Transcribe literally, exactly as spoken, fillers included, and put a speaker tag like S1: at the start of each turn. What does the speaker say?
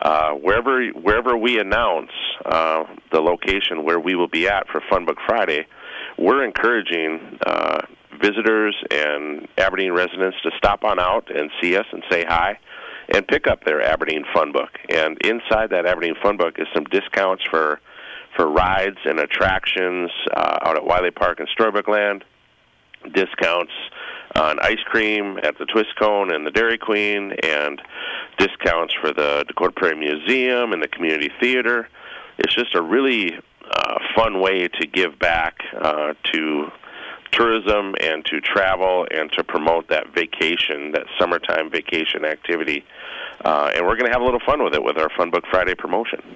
S1: uh, wherever wherever we announce uh, the location where we will be at for Fun Book Friday, we're encouraging uh, visitors and Aberdeen residents to stop on out and see us and say hi and pick up their Aberdeen Fun Book. And inside that Aberdeen Fun Book is some discounts for for rides and attractions uh, out at Wiley Park and Storybook Land, discounts on ice cream at the Twist Cone and the Dairy Queen, and discounts for the Dakota Prairie Museum and the Community Theater. It's just a really uh, fun way to give back uh, to tourism and to travel and to promote that vacation, that summertime vacation activity. Uh, and we're going to have a little fun with it with our Fun Book Friday promotion.